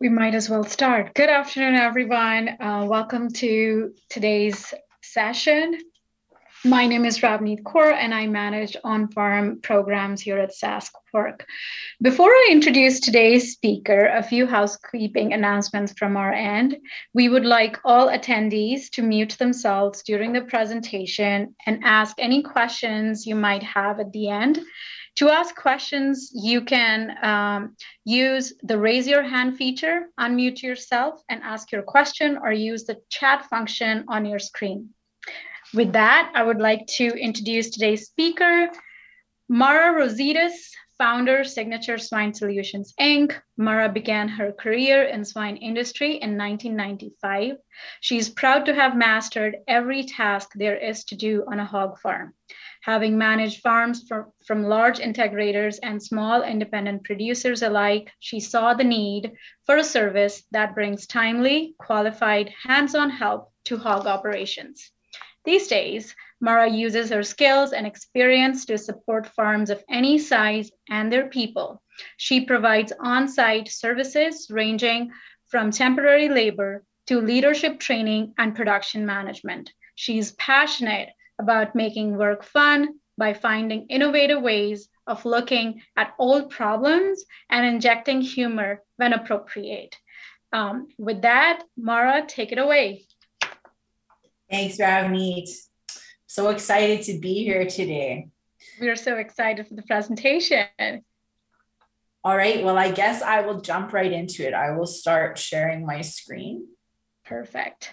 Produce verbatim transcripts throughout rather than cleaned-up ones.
We might as well start. Good afternoon, everyone. Uh, welcome to today's session. My name is Ravneet Kaur, and I manage on-farm programs here at Sask Work. Before I introduce today's speaker, a few housekeeping announcements from our end. We would like all attendees to mute themselves during the presentation and ask any questions you might have at the end. To ask questions, you can um, use the raise your hand feature, unmute yourself and ask your question, or use the chat function on your screen. With that, I would like to introduce today's speaker, Mara Rositas, founder, Signature Swine Solutions, Incorporated. Mara began her career in swine industry in nineteen ninety-five. She's proud to have mastered every task there is to do on a hog farm. Having managed farms from, from large integrators and small independent producers alike, she saw the need for a service that brings timely, qualified, hands-on help to hog operations. These days, Mara uses her skills and experience to support farms of any size and their people. She provides on-site services ranging from temporary labor to leadership training and production management. She's passionate about making work fun by finding innovative ways of looking at old problems and injecting humor when appropriate. Um, with that, Mara, take it away. Thanks, Ravneet. So excited to be here today. We're so excited for the presentation. All right, well, I guess I will jump right into it. I will start sharing my screen. Perfect.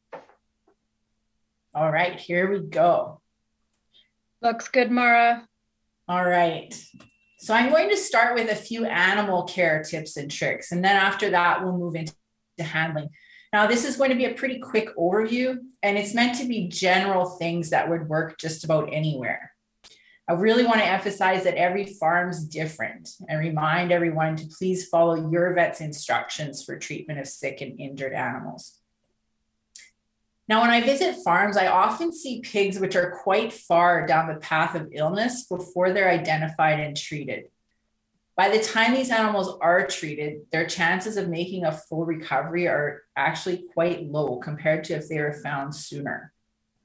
All right, here we go. Looks good, Mara. All right. So I'm going to start with a few animal care tips and tricks, and then after that, we'll move into handling. Now, this is going to be a pretty quick overview, and it's meant to be general things that would work just about anywhere. I really want to emphasize that every farm's different and remind everyone to please follow your vet's instructions for treatment of sick and injured animals. Now, when I visit farms, I often see pigs which are quite far down the path of illness before they're identified and treated. By the time these animals are treated, their chances of making a full recovery are actually quite low compared to if they were found sooner.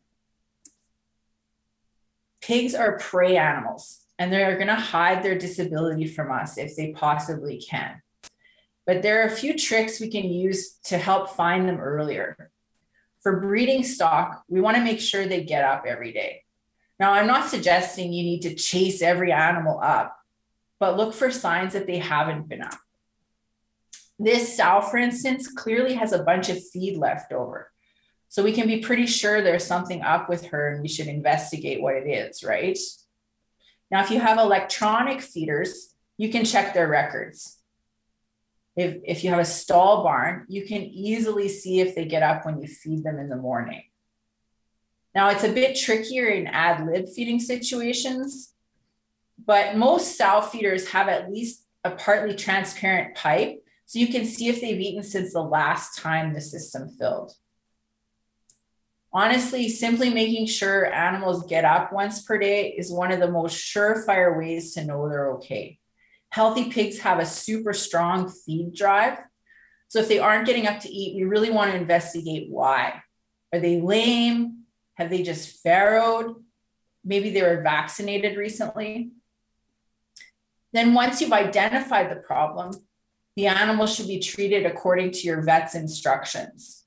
Pigs are prey animals, and they're going to hide their disability from us if they possibly can. But there are a few tricks we can use to help find them earlier. For breeding stock, we want to make sure they get up every day. Now, I'm not suggesting you need to chase every animal up, but look for signs that they haven't been up. This sow, for instance, clearly has a bunch of feed left over. So we can be pretty sure there's something up with her and we should investigate what it is, right? Now, if you have electronic feeders, you can check their records. If, if you have a stall barn, you can easily see if they get up when you feed them in the morning. Now, it's a bit trickier in ad lib feeding situations, but most sow feeders have at least a partly transparent pipe, so you can see if they've eaten since the last time the system filled. Honestly, simply making sure animals get up once per day is one of the most surefire ways to know they're okay. Healthy pigs have a super strong feed drive. So if they aren't getting up to eat, we really want to investigate why. Are they lame? Have they just farrowed? Maybe they were vaccinated recently. Then once you've identified the problem, the animal should be treated according to your vet's instructions.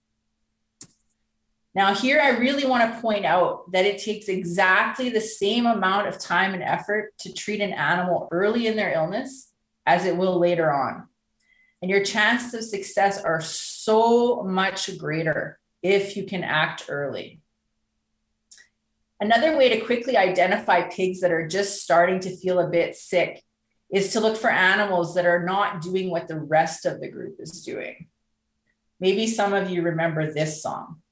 Now here, I really want to point out that it takes exactly the same amount of time and effort to treat an animal early in their illness as it will later on. And your chances of success are so much greater if you can act early. Another way to quickly identify pigs that are just starting to feel a bit sick is to look for animals that are not doing what the rest of the group is doing. Maybe some of you remember this song.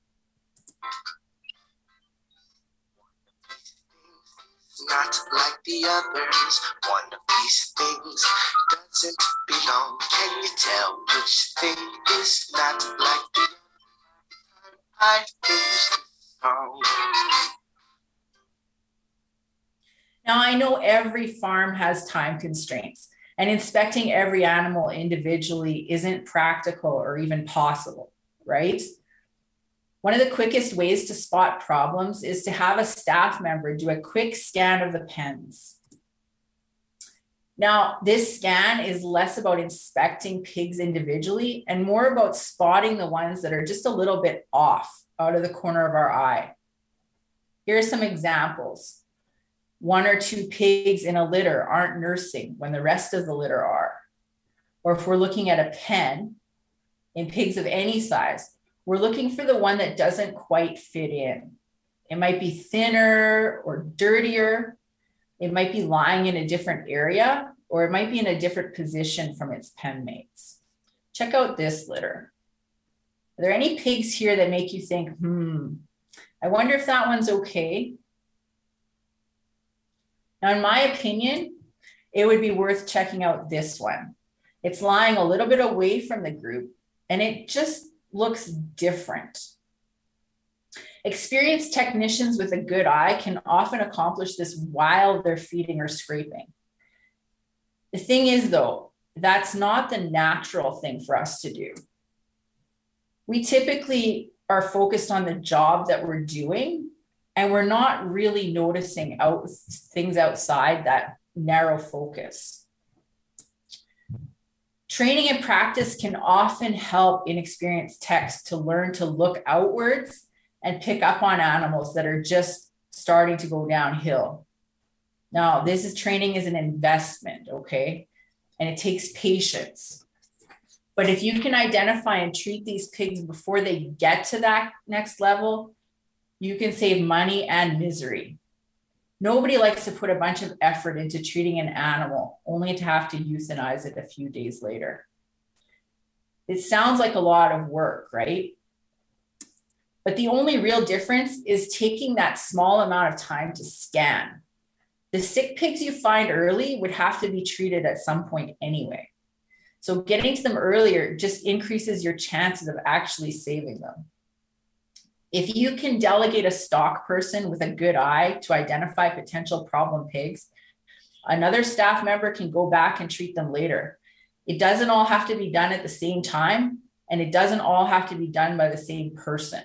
Not like the others, one of these things doesn't belong. Can you tell which thing is not like the other? I finished the song. Now, I know every farm has time constraints, And inspecting every animal individually isn't practical or even possible, right? One of the quickest ways to spot problems is to have a staff member do a quick scan of the pens. Now, this scan is less about inspecting pigs individually and more about spotting the ones that are just a little bit off out of the corner of our eye. Here are some examples. One or two pigs in a litter aren't nursing when the rest of the litter are. Or if we're looking at a pen in pigs of any size, we're looking for the one that doesn't quite fit in. It might be thinner or dirtier. It might be lying in a different area, or it might be in a different position from its pen mates. Check out this litter. Are there any pigs here that make you think, hmm, I wonder if that one's okay? Now, in my opinion, it would be worth checking out this one. It's lying a little bit away from the group, and it just looks different. Experienced technicians with a good eye can often accomplish this while they're feeding or scraping. The thing is, though, that's not the natural thing for us to do. We typically are focused on the job that we're doing, and we're not really noticing out things outside that narrow focus. Training and practice can often help inexperienced techs to learn to look outwards and pick up on animals that are just starting to go downhill. Now, this is training is an investment, okay? And it takes patience. But if you can identify and treat these pigs before they get to that next level, you can save money and misery. Nobody likes to put a bunch of effort into treating an animal only to have to euthanize it a few days later. It sounds like a lot of work, right? But the only real difference is taking that small amount of time to scan. The sick pigs you find early would have to be treated at some point anyway. So getting to them earlier just increases your chances of actually saving them. If you can delegate a stock person with a good eye to identify potential problem pigs, another staff member can go back and treat them later. It doesn't all have to be done at the same time, and it doesn't all have to be done by the same person.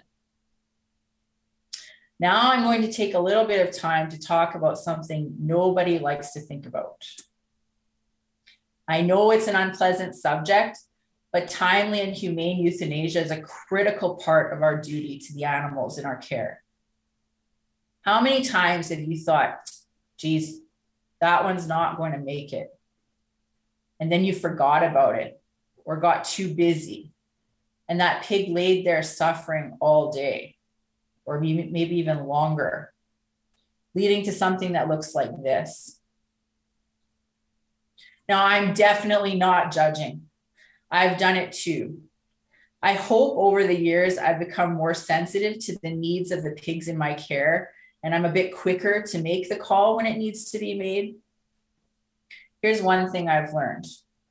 Now I'm going to take a little bit of time to talk about something nobody likes to think about. I know it's an unpleasant subject, but timely and humane euthanasia is a critical part of our duty to the animals in our care. How many times have you thought, geez, that one's not going to make it? And then you forgot about it or got too busy, and that pig laid there suffering all day, or maybe even longer, leading to something that looks like this. Now, I'm definitely not judging. I've done it too. I hope over the years I've become more sensitive to the needs of the pigs in my care, and I'm a bit quicker to make the call when it needs to be made. Here's one thing I've learned.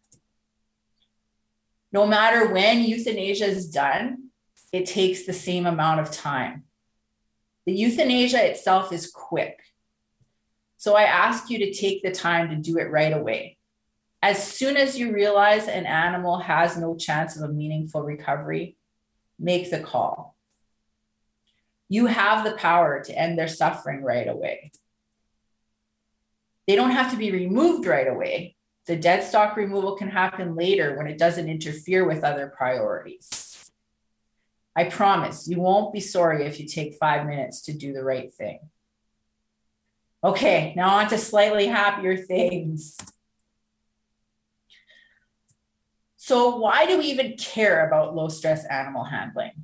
No matter when euthanasia is done, it takes the same amount of time. The euthanasia itself is quick. So I ask you to take the time to do it right away. As soon as you realize an animal has no chance of a meaningful recovery, make the call. You have the power to end their suffering right away. They don't have to be removed right away. The dead stock removal can happen later when it doesn't interfere with other priorities. I promise you won't be sorry if you take five minutes to do the right thing. Okay, now on to slightly happier things. So why do we even care about low stress animal handling?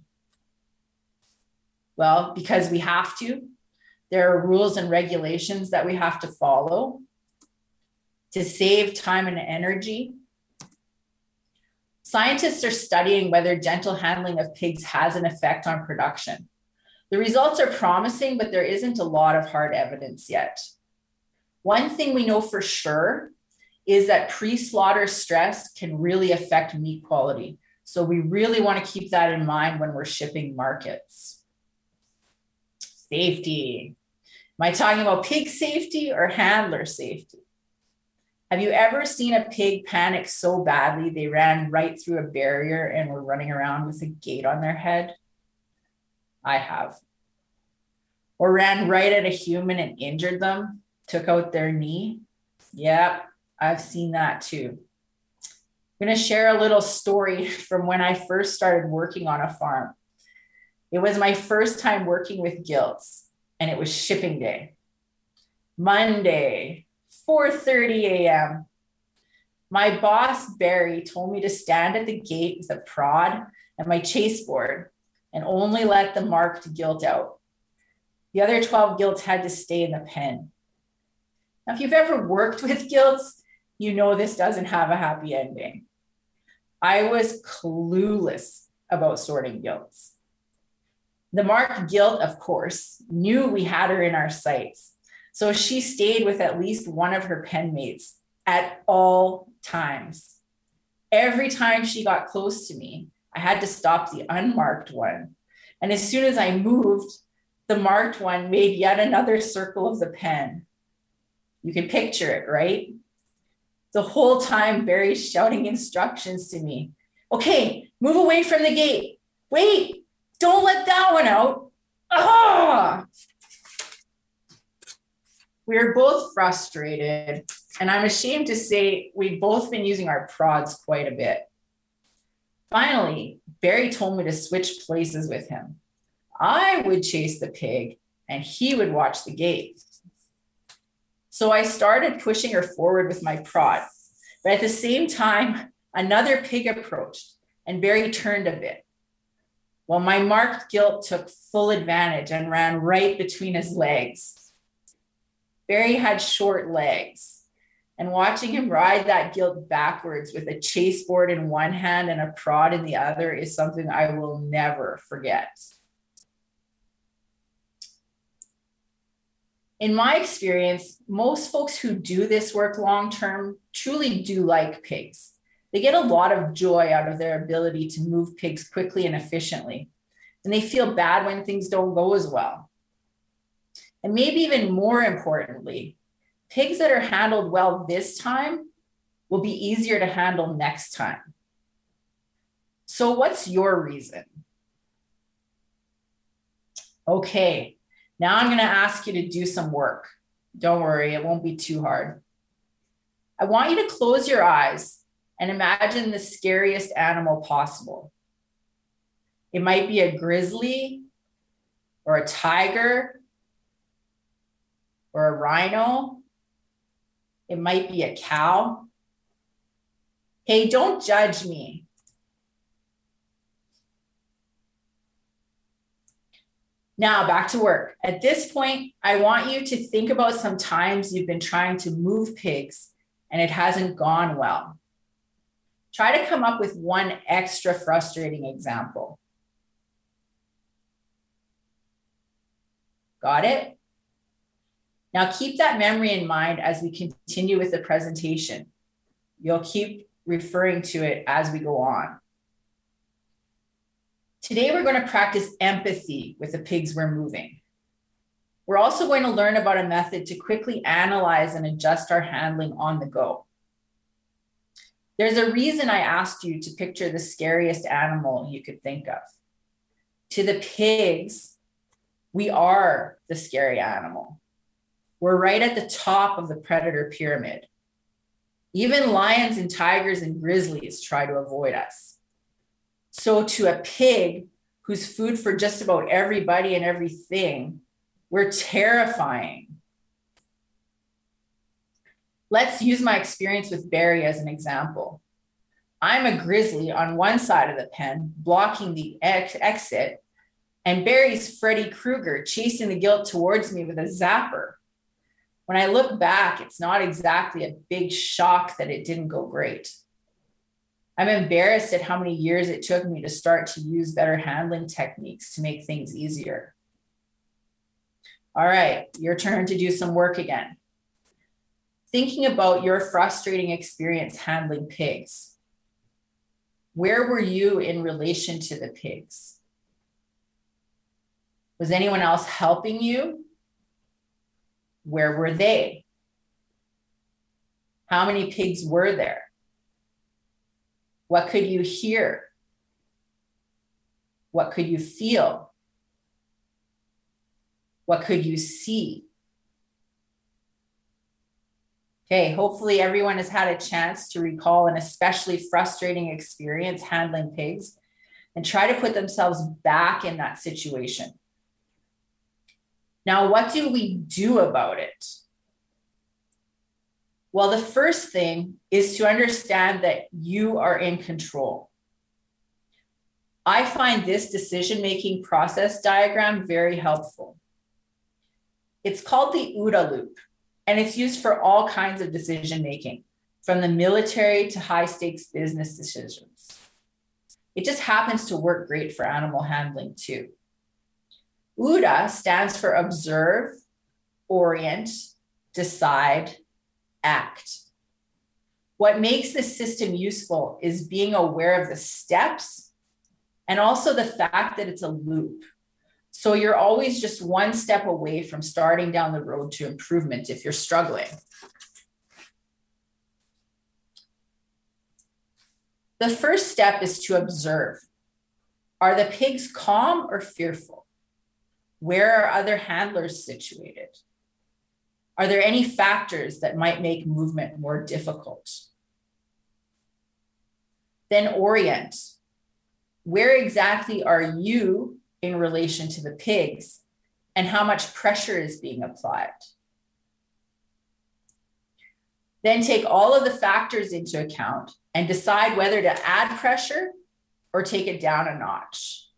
Well, because we have to. There are rules and regulations that we have to follow to save time and energy. Scientists are studying whether gentle handling of pigs has an effect on production. The results are promising, but there isn't a lot of hard evidence yet. One thing we know for sure is that pre-slaughter stress can really affect meat quality. So we really want to keep that in mind when we're shipping markets. Safety. Am I talking about pig safety or handler safety? Have you ever seen a pig panic so badly they ran right through a barrier and were running around with a gate on their head? I have. Or ran right at a human and injured them, took out their knee? Yep, I've seen that too. I'm going to share a little story from when I first started working on a farm. It was my first time working with gilts, and it was shipping day. Monday, four thirty a.m. My boss, Barry, told me to stand at the gate with a prod and my chase board and only let the marked gilt out. The other twelve gilts had to stay in the pen. Now, if you've ever worked with gilts, you know this doesn't have a happy ending. I was clueless about sorting gilts. The marked gilt, of course, knew we had her in our sights, so she stayed with at least one of her pen mates at all times. Every time she got close to me, I had to stop the unmarked one. And as soon as I moved, the marked one made yet another circle of the pen. You can picture it, right? The whole time, Barry's shouting instructions to me. Okay, move away from the gate. Wait, don't let that one out. Ah! We were both frustrated, and I'm ashamed to say we've both been using our prods quite a bit. Finally, Barry told me to switch places with him. I would chase the pig, and he would watch the gate. So I started pushing her forward with my prod, but at the same time, another pig approached, and Barry turned a bit. Well, my marked gilt took full advantage and ran right between his legs. Barry had short legs, and watching him ride that gilt backwards with a chase board in one hand and a prod in the other is something I will never forget. In my experience, most folks who do this work long-term truly do like pigs. They get a lot of joy out of their ability to move pigs quickly and efficiently, and they feel bad when things don't go as well. And maybe even more importantly, pigs that are handled well this time will be easier to handle next time. So what's your reason? Okay. Now I'm going to ask you to do some work. Don't worry, it won't be too hard. I want you to close your eyes and imagine the scariest animal possible. It might be a grizzly or a tiger or a rhino. It might be a cow. Hey, don't judge me. Now back to work. At this point, I want you to think about some times you've been trying to move pigs and it hasn't gone well. Try to come up with one extra frustrating example. Got it? Now keep that memory in mind as we continue with the presentation. You'll keep referring to it as we go on. Today, we're going to practice empathy with the pigs we're moving. We're also going to learn about a method to quickly analyze and adjust our handling on the go. There's a reason I asked you to picture the scariest animal you could think of. To the pigs, we are the scary animal. We're right at the top of the predator pyramid. Even lions and tigers and grizzlies try to avoid us. So to a pig who's food for just about everybody and everything, we're terrifying. Let's use my experience with Barry as an example. I'm a grizzly on one side of the pen, blocking the ex- exit, and Barry's Freddy Krueger chasing the gilt towards me with a zapper. When I look back, it's not exactly a big shock that it didn't go great. I'm embarrassed at how many years it took me to start to use better handling techniques to make things easier. All right, your turn to do some work again. Thinking about your frustrating experience handling pigs. Where were you in relation to the pigs? Was anyone else helping you? Where were they? How many pigs were there? What could you hear? What could you feel? What could you see? Okay, hopefully everyone has had a chance to recall an especially frustrating experience handling pigs and try to put themselves back in that situation. Now, what do we do about it? Well, the first thing is to understand that you are in control. I find this decision-making process diagram very helpful. It's called the OODA loop, and it's used for all kinds of decision-making, from the military to high-stakes business decisions. It just happens to work great for animal handling too. OODA stands for observe, orient, decide, act. What makes this system useful is being aware of the steps and also the fact that it's a loop. So you're always just one step away from starting down the road to improvement if you're struggling. The first step is to observe. Are the pigs calm or fearful? Where are other handlers situated? Are there any factors that might make movement more difficult? Then orient. Where exactly are you in relation to the pigs, and how much pressure is being applied? Then take all of the factors into account and decide whether to add pressure or take it down a notch.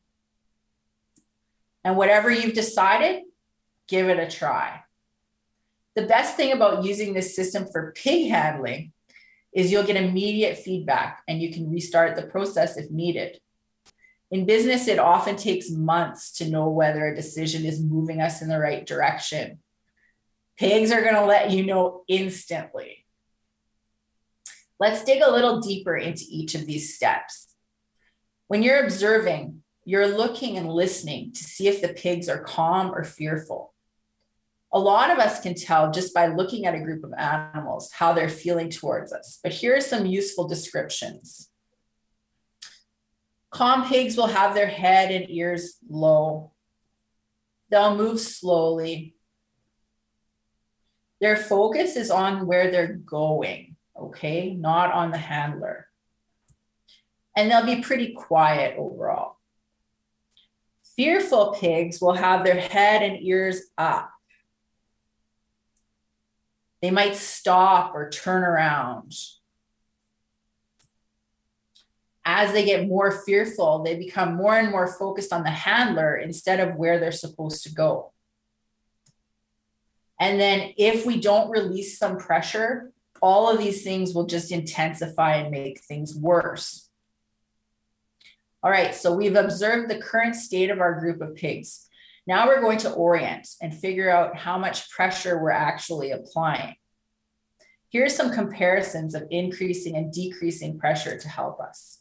And whatever you've decided, give it a try. The best thing about using this system for pig handling is you'll get immediate feedback and you can restart the process if needed. In business, it often takes months to know whether a decision is moving us in the right direction. Pigs are going to let you know instantly. Let's dig a little deeper into each of these steps. When you're observing, you're looking and listening to see if the pigs are calm or fearful. A lot of us can tell just by looking at a group of animals how they're feeling towards us, but here are some useful descriptions. Calm pigs will have their head and ears low. They'll move slowly. Their focus is on where they're going, okay, not on the handler. And they'll be pretty quiet overall. Fearful pigs will have their head and ears up. They might stop or turn around. As they get more fearful, they become more and more focused on the handler instead of where they're supposed to go. And then if we don't release some pressure, all of these things will just intensify and make things worse. All right, so we've observed the current state of our group of pigs. Now we're going to orient and figure out how much pressure we're actually applying. Here's some comparisons of increasing and decreasing pressure to help us.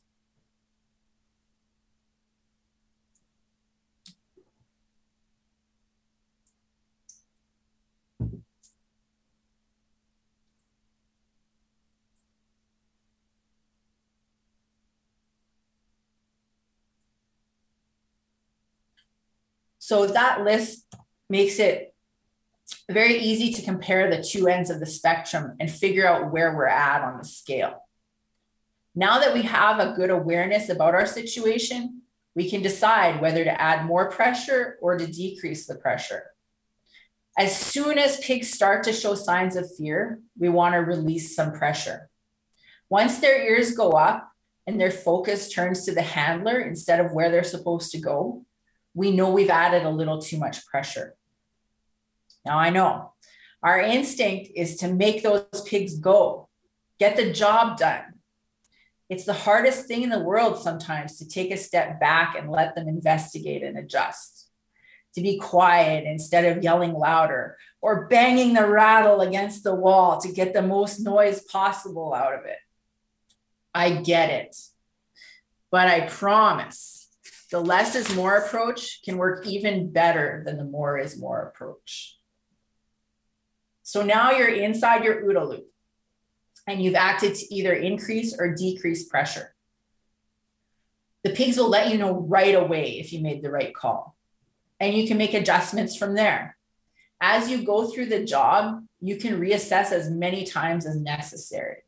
So that list makes it very easy to compare the two ends of the spectrum and figure out where we're at on the scale. Now that we have a good awareness about our situation, we can decide whether to add more pressure or to decrease the pressure. As soon as pigs start to show signs of fear, we want to release some pressure. Once their ears go up and their focus turns to the handler instead of where they're supposed to go, we know we've added a little too much pressure. Now I know our instinct is to make those pigs go, get the job done. It's the hardest thing in the world sometimes to take a step back and let them investigate and adjust, to be quiet instead of yelling louder or banging the rattle against the wall to get the most noise possible out of it. I get it, but I promise the less is more approach can work even better than the more is more approach. So now you're inside your OODA loop. and you've acted to either increase or decrease pressure. The pigs will let you know right away if you made the right call, and you can make adjustments from there. As you go through the job, you can reassess as many times as necessary.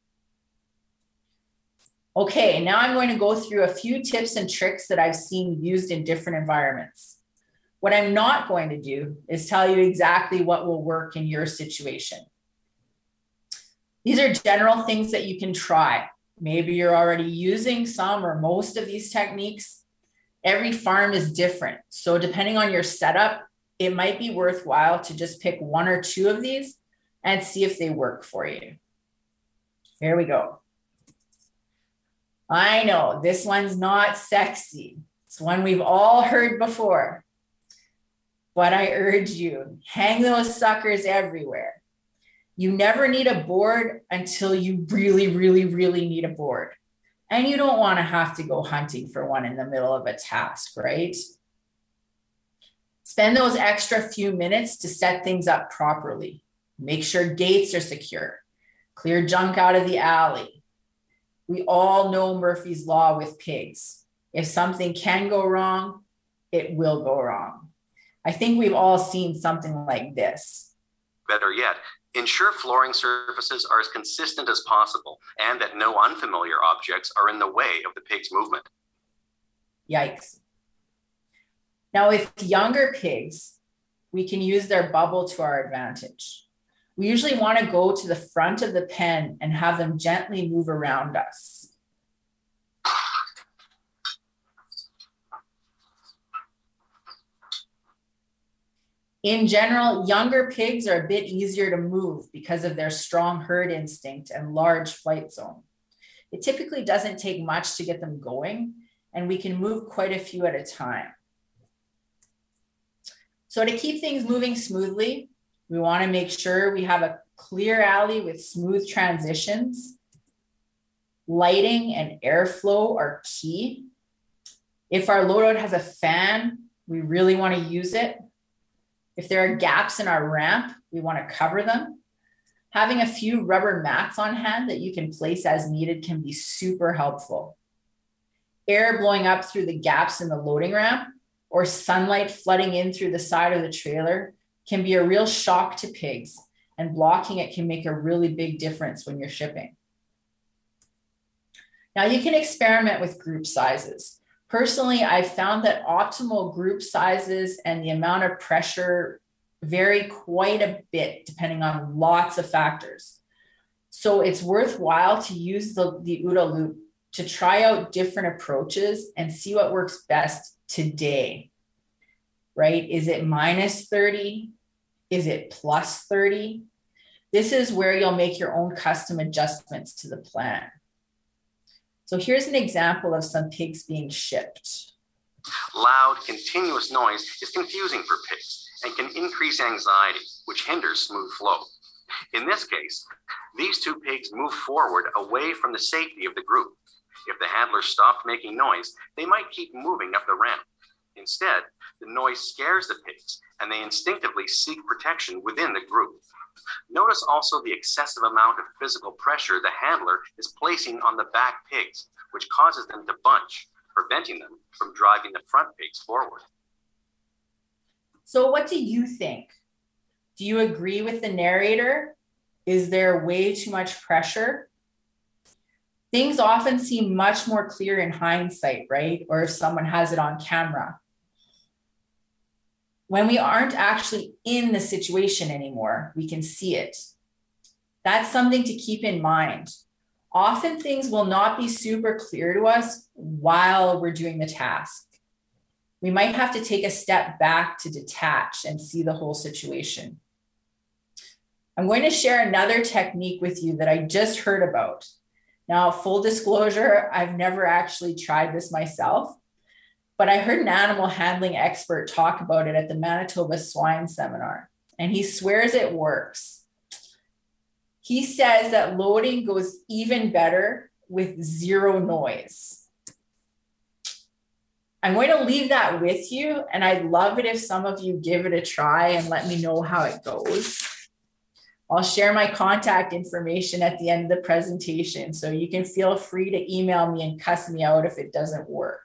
Okay, now I'm going to go through a few tips and tricks that I've seen used in different environments. What I'm not going to do is tell you exactly what will work in your situation. These are general things that you can try. Maybe you're already using some or most of these techniques. Every farm is different. So depending on your setup, it might be worthwhile to just pick one or two of these and see if they work for you. Here we go. I know this one's not sexy. It's one we've all heard before. But I urge you, hang those suckers everywhere. You never need a board until you really, really, really need a board. And you don't want to have to go hunting for one in the middle of a task, right? Spend those extra few minutes to set things up properly. Make sure gates are secure. Clear junk out of the alley. We all know Murphy's Law with pigs. If something can go wrong, it will go wrong. I think we've all seen something like this. Better yet, ensure flooring surfaces are as consistent as possible and that no unfamiliar objects are in the way of the pig's movement. Yikes. Now, with younger pigs, we can use their bubble to our advantage. We usually want to go to the front of the pen and have them gently move around us. In general, younger pigs are a bit easier to move because of their strong herd instinct and large flight zone. It typically doesn't take much to get them going, and we can move quite a few at a time. So to keep things moving smoothly, we want to make sure we have a clear alley with smooth transitions. Lighting and airflow are key. If our loadout has a fan, we really want to use it. If there are gaps in our ramp, we want to cover them. Having a few rubber mats on hand that you can place as needed can be super helpful. Air blowing up through the gaps in the loading ramp or sunlight flooding in through the side of the trailer can be a real shock to pigs, and blocking it can make a really big difference when you're shipping. Now you can experiment with group sizes. Personally, I've found that optimal group sizes and the amount of pressure vary quite a bit depending on lots of factors. So it's worthwhile to use the, the OODA loop to try out different approaches and see what works best today, right? Is it minus thirty? Is it plus thirty? This is where you'll make your own custom adjustments to the plan. So here's an example of some pigs being shipped. Loud, continuous noise is confusing for pigs and can increase anxiety, which hinders smooth flow. In this case, these two pigs move forward away from the safety of the group. If the handler stopped making noise, they might keep moving up the ramp. Instead, the noise scares the pigs and they instinctively seek protection within the group. Notice also the excessive amount of physical pressure the handler is placing on the back pigs, which causes them to bunch, preventing them from driving the front pigs forward. So what do you think? Do you agree with the narrator? Is there way too much pressure? Things often seem much more clear in hindsight, right? Or if someone has it on camera. When we aren't actually in the situation anymore, we can see it. That's something to keep in mind. Often things will not be super clear to us while we're doing the task. We might have to take a step back to detach and see the whole situation. I'm going to share another technique with you that I just heard about. Now, full disclosure, I've never actually tried this myself, but I heard an animal handling expert talk about it at the Manitoba Swine Seminar, and he swears it works. He says that loading goes even better with zero noise. I'm going to leave that with you, and I'd love it if some of you give it a try and let me know how it goes. I'll share my contact information at the end of the presentation, so you can feel free to email me and cuss me out if it doesn't work.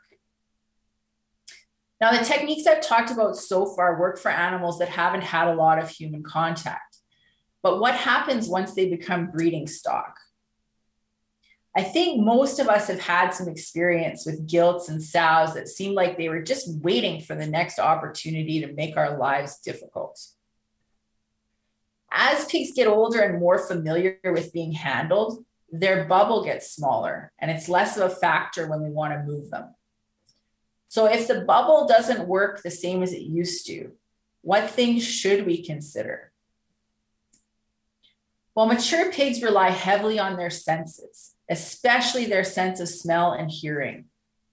Now, the techniques I've talked about so far work for animals that haven't had a lot of human contact. But what happens once they become breeding stock? I think most of us have had some experience with gilts and sows that seemed like they were just waiting for the next opportunity to make our lives difficult. As pigs get older and more familiar with being handled, their bubble gets smaller and it's less of a factor when we want to move them. So if the bubble doesn't work the same as it used to, what things should we consider? Well, mature pigs rely heavily on their senses, especially their sense of smell and hearing.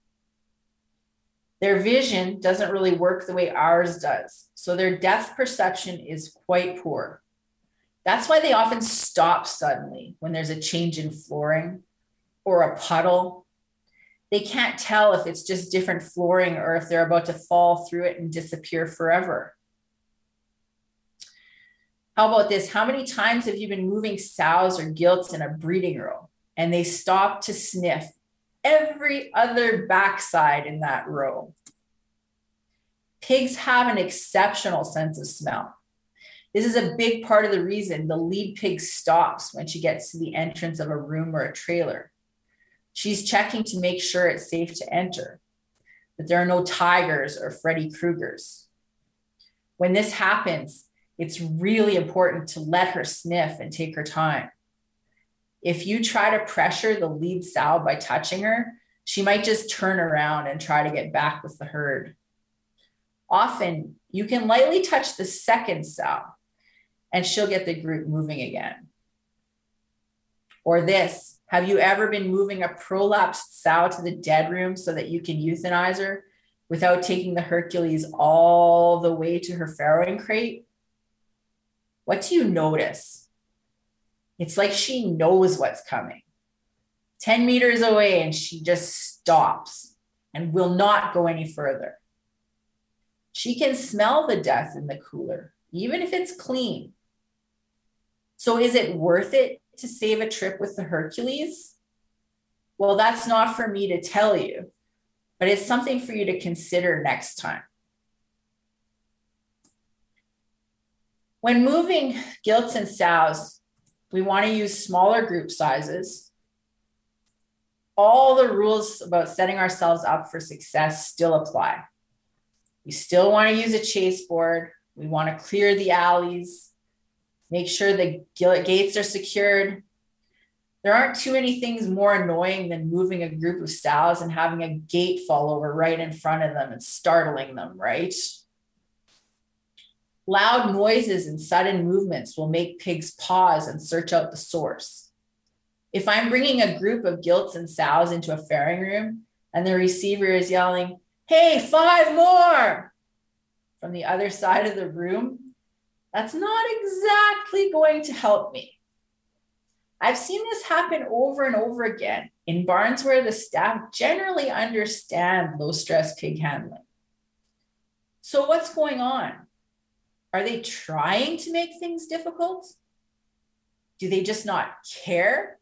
Their vision doesn't really work the way ours does, so their depth perception is quite poor. That's why they often stop suddenly when there's a change in flooring or a puddle. They can't tell if it's just different flooring or if they're about to fall through it and disappear forever. How about this? How many times have you been moving sows or gilts in a breeding row and they stop to sniff every other backside in that row? Pigs have an exceptional sense of smell. This is a big part of the reason the lead pig stops when she gets to the entrance of a room or a trailer. She's checking to make sure it's safe to enter, that there are no tigers or Freddy Kruegers. When this happens, it's really important to let her sniff and take her time. If you try to pressure the lead sow by touching her, she might just turn around and try to get back with the herd. Often, you can lightly touch the second sow, and she'll get the group moving again. Or this, have you ever been moving a prolapsed sow to the dead room so that you can euthanize her without taking the Hercules all the way to her farrowing crate? What do you notice? It's like she knows what's coming. ten meters away and she just stops and will not go any further. She can smell the death in the cooler, even if it's clean. So is it worth it to save a trip with the Hercules? Well, that's not for me to tell you, but it's something for you to consider next time. When moving gilts and sows, we want to use smaller group sizes. All the rules about setting ourselves up for success still apply. We still want to use a chase board. We want to clear the alleys, make sure the gates are secured. There aren't too many things more annoying than moving a group of sows and having a gate fall over right in front of them and startling them, right? Loud noises and sudden movements will make pigs pause and search out the source. If I'm bringing a group of gilts and sows into a farrowing room and the receiver is yelling, "Hey, five more," from the other side of the room, that's not exactly going to help me. I've seen this happen over and over again in barns where the staff generally understand low-stress pig handling. So what's going on? Are they trying to make things difficult? Do they just not care?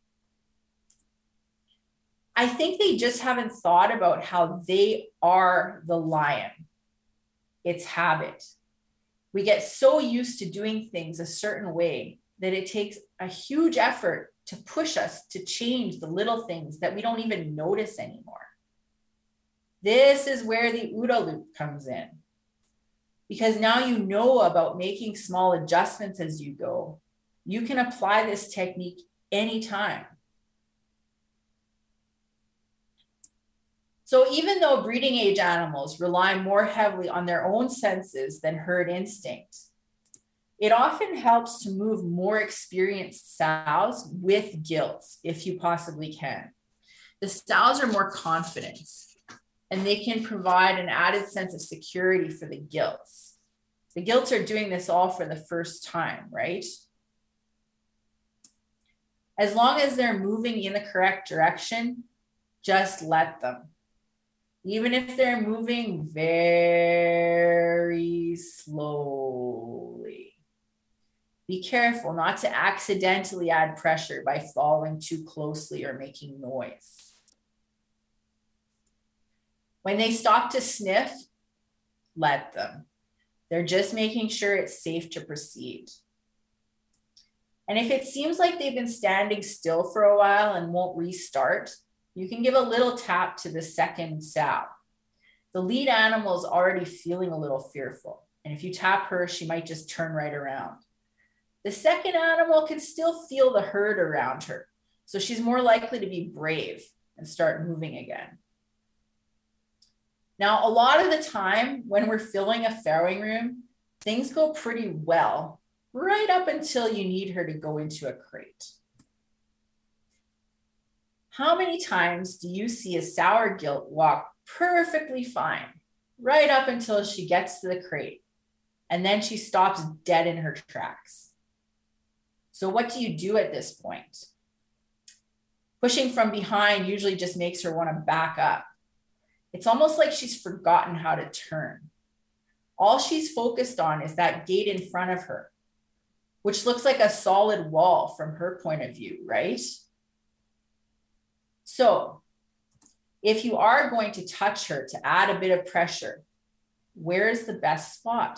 I think they just haven't thought about how they are the lion. It's habit. We get so used to doing things a certain way that it takes a huge effort to push us to change the little things that we don't even notice anymore. This is where the OODA loop comes in. Because now you know about making small adjustments as you go. You can apply this technique anytime. So even though breeding age animals rely more heavily on their own senses than herd instinct, it often helps to move more experienced sows with gilts if you possibly can. The sows are more confident and they can provide an added sense of security for the gilts. The gilts are doing this all for the first time, right? As long as they're moving in the correct direction, just let them. Even if they're moving very slowly. Be careful not to accidentally add pressure by following too closely or making noise. When they stop to sniff, let them. They're just making sure it's safe to proceed. And if it seems like they've been standing still for a while and won't restart, you can give a little tap to the second sow. The lead animal is already feeling a little fearful. And if you tap her, she might just turn right around. The second animal can still feel the herd around her. So she's more likely to be brave and start moving again. Now, a lot of the time when we're filling a farrowing room, things go pretty well, right up until you need her to go into a crate. How many times do you see a sour gilt walk perfectly fine, right up until she gets to the crate, and then she stops dead in her tracks? So what do you do at this point? Pushing from behind usually just makes her want to back up. It's almost like she's forgotten how to turn. All she's focused on is that gate in front of her, which looks like a solid wall from her point of view, right? So if you are going to touch her to add a bit of pressure, where is the best spot?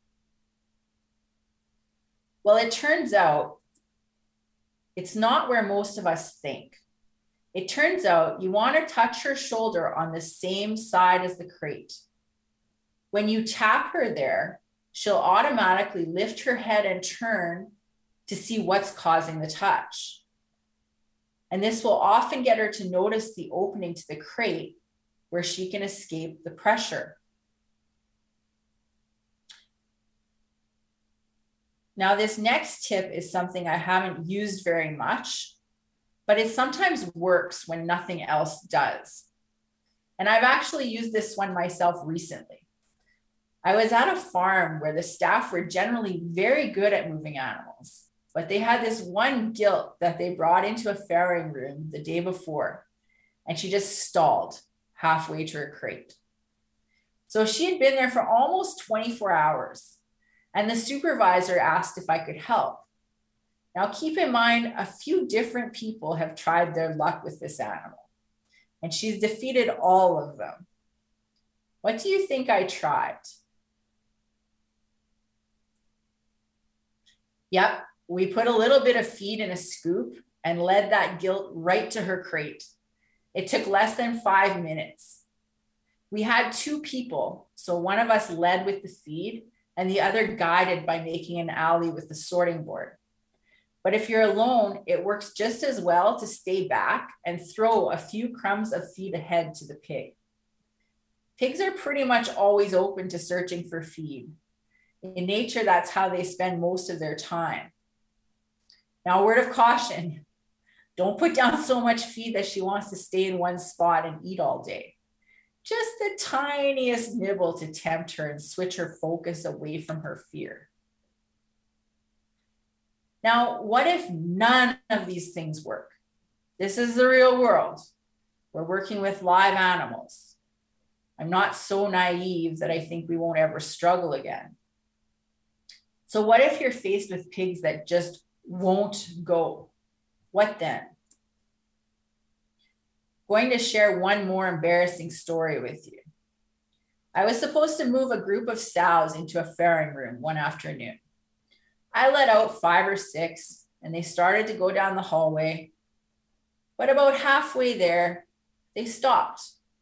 Well, it turns out it's not where most of us think. It turns out you want to touch her shoulder on the same side as the crate. When you tap her there, she'll automatically lift her head and turn to see what's causing the touch. And this will often get her to notice the opening to the crate where she can escape the pressure. Now, this next tip is something I haven't used very much, but it sometimes works when nothing else does. And I've actually used this one myself recently. I was at a farm where the staff were generally very good at moving animals, but they had this one gilt that they brought into a farrowing room the day before, and she just stalled halfway to her crate. So she had been there for almost twenty-four hours, and the supervisor asked if I could help. Now, keep in mind, a few different people have tried their luck with this animal, and she's defeated all of them. What do you think I tried? Yep, we put a little bit of feed in a scoop and led that gilt right to her crate. It took less than five minutes. We had two people, so one of us led with the feed and the other guided by making an alley with the sorting board. But if you're alone, it works just as well to stay back and throw a few crumbs of feed ahead to the pig. Pigs are pretty much always open to searching for feed. In nature, that's how they spend most of their time. Now, a word of caution, don't put down so much feed that she wants to stay in one spot and eat all day. Just the tiniest nibble to tempt her and switch her focus away from her fear. Now, what if none of these things work? This is the real world. We're working with live animals. I'm not so naive that I think we won't ever struggle again. So what if you're faced with pigs that just won't go? What then? Going to share one more embarrassing story with you. I was supposed to move a group of sows into a farrowing room one afternoon. I let out five or six and they started to go down the hallway. But about halfway there, they stopped.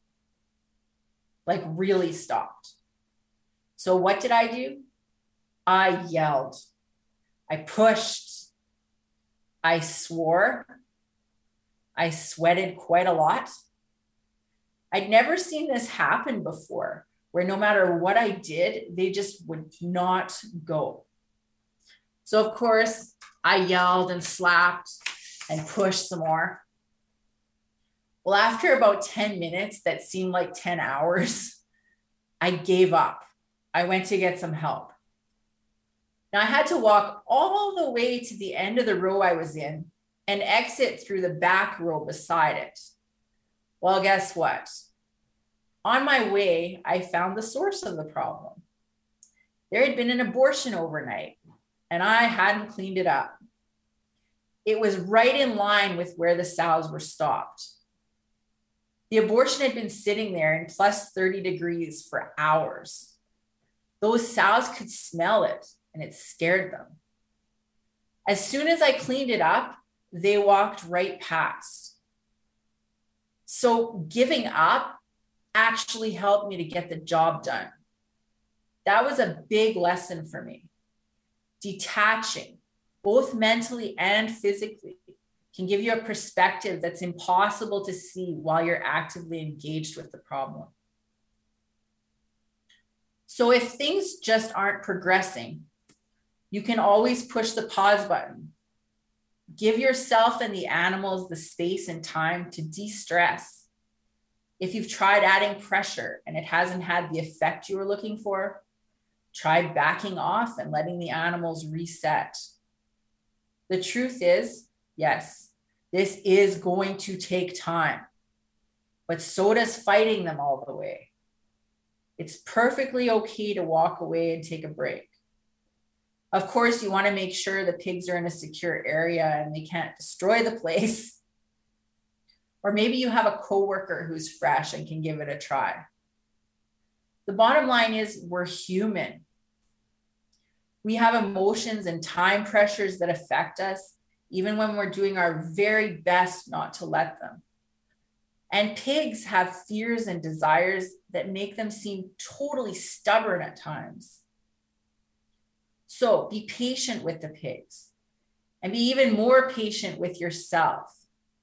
Like really stopped. So what did I do? I yelled. I pushed. I swore. I sweated quite a lot. I'd never seen this happen before, where no matter what I did, they just would not go. So of course, I yelled and slapped and pushed some more. Well, after about ten minutes that seemed like ten hours, I gave up. I went to get some help. Now I had to walk all the way to the end of the row I was in and exit through the back row beside it. Well, guess what? On my way, I found the source of the problem. There had been an abortion overnight, and I hadn't cleaned it up. It was right in line with where the sows were stopped. The abortion had been sitting there in plus thirty degrees for hours. Those sows could smell it, and it scared them. As soon as I cleaned it up, they walked right past. So giving up actually helped me to get the job done. That was a big lesson for me. Detaching, both mentally and physically, can give you a perspective that's impossible to see while you're actively engaged with the problem. So if things just aren't progressing, you can always push the pause button. Give yourself and the animals the space and time to de-stress. If you've tried adding pressure and it hasn't had the effect you were looking for, try backing off and letting the animals reset. The truth is, yes, this is going to take time, but so does fighting them all the way. It's perfectly okay to walk away and take a break. Of course, you want to make sure the pigs are in a secure area and they can't destroy the place. Or maybe you have a coworker who's fresh and can give it a try. The bottom line is we're human. We have emotions and time pressures that affect us, even when we're doing our very best not to let them. And pigs have fears and desires that make them seem totally stubborn at times. So be patient with the pigs and be even more patient with yourself.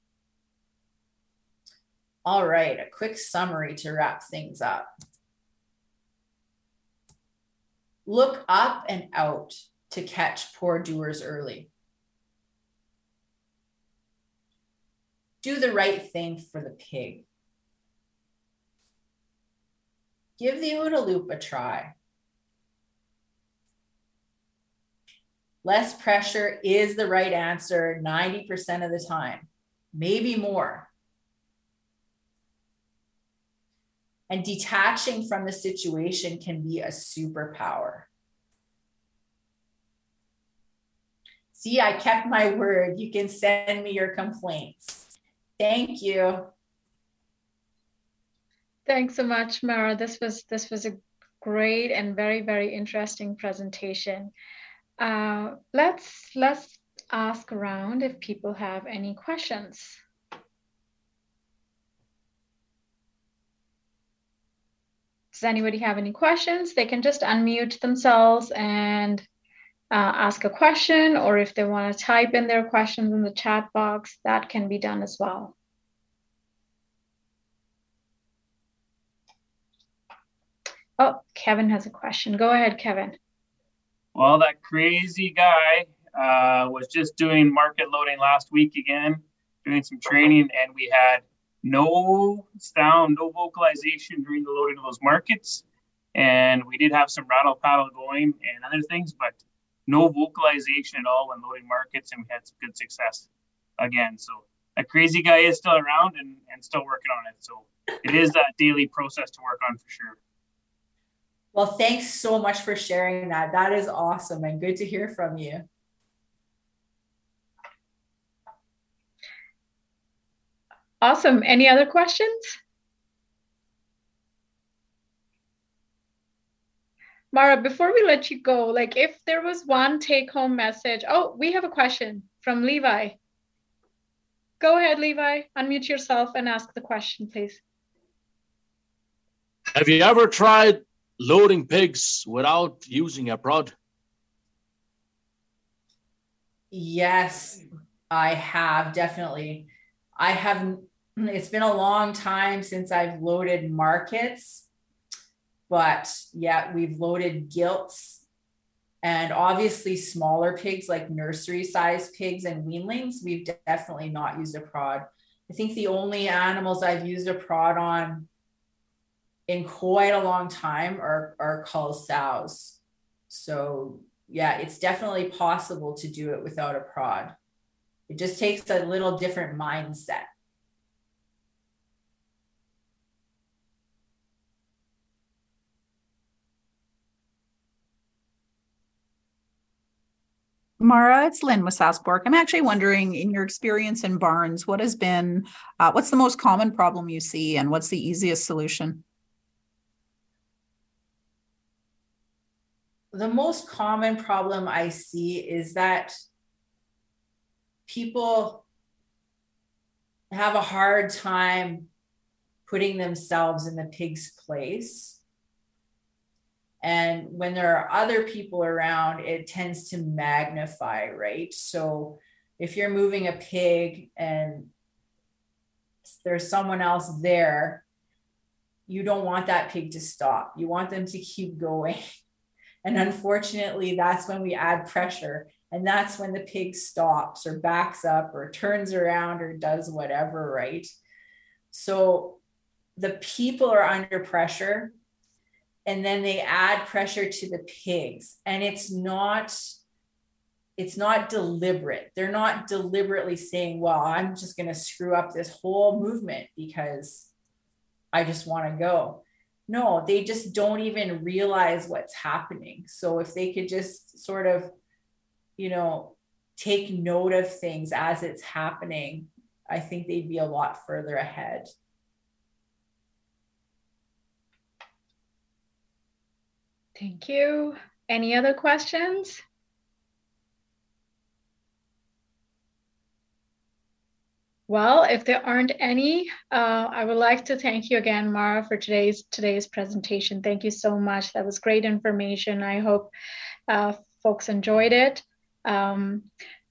All right, a quick summary to wrap things up. Look up and out to catch poor doers early. Do the right thing for the pig. Give the OODA loop a try. Less pressure is the right answer ninety percent of the time, maybe more. And detaching from the situation can be a superpower. See, I kept my word. You can send me your complaints. Thank you. Thanks so much, Mara. This was this was a great and very, very interesting presentation. Uh, let's let's ask around if people have any questions. Does anybody have any questions? They can just unmute themselves and uh, ask a question, or if they want to type in their questions in the chat box, that can be done as well. Oh, Kevin has a question. Go ahead, Kevin. Well, that crazy guy uh, was just doing market loading last week again, doing some training, and we had no sound, no vocalization during the loading of those markets. And we did have some rattle paddle going and other things, but no vocalization at all when loading markets, and we had some good success again. So that crazy guy is still around and, and still working on it. So it is a daily process to work on for sure. Well, thanks so much for sharing that. That is awesome and good to hear from you. Awesome. Any other questions? Mara, before we let you go, like if there was one take-home message. Oh, we have a question from Levi. Go ahead, Levi. Unmute yourself and ask the question, please. Have you ever tried loading pigs without using a prod? Yes, I have, definitely. I have, it's been a long time since I've loaded markets, but yeah, we've loaded gilts and obviously smaller pigs like nursery size pigs and weanlings. We've definitely not used a prod. I think the only animals I've used a prod on in quite a long time are, are cull sows. So yeah, it's definitely possible to do it without a prod. It just takes a little different mindset. Mara, it's Lynn with Sask Pork. I'm actually wondering, in your experience in barns, what has been, uh, what's the most common problem you see, and what's the easiest solution? The most common problem I see is that people have a hard time putting themselves in the pig's place. And when there are other people around, it tends to magnify, right? So if you're moving a pig and there's someone else there, you don't want that pig to stop. You want them to keep going. And unfortunately, that's when we add pressure. And that's when the pig stops or backs up or turns around or does whatever, right? So the people are under pressure, and then they add pressure to the pigs. And it's not, it's not deliberate. They're not deliberately saying, well, I'm just going to screw up this whole movement because I just want to go. No, they just don't even realize what's happening. So if they could just sort of, you know, take note of things as it's happening, I think they'd be a lot further ahead. Thank you. Any other questions? Well, if there aren't any, uh, I would like to thank you again, Mara, for today's today's presentation. Thank you so much. That was great information. I hope uh, folks enjoyed it. Um,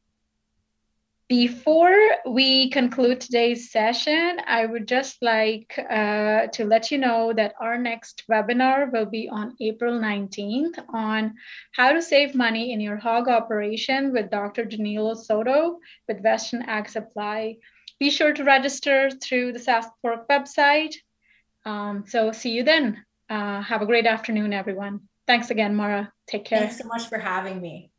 Before we conclude today's session, I would just like uh, to let you know that our next webinar will be on April nineteenth on how to save money in your hog operation with Doctor Danilo Soto with Western Ag Supply. Be sure to register through the Sask Pork website. Um, so see you then. Uh, have a great afternoon, everyone. Thanks again, Mara. Take care. Thanks so much for having me.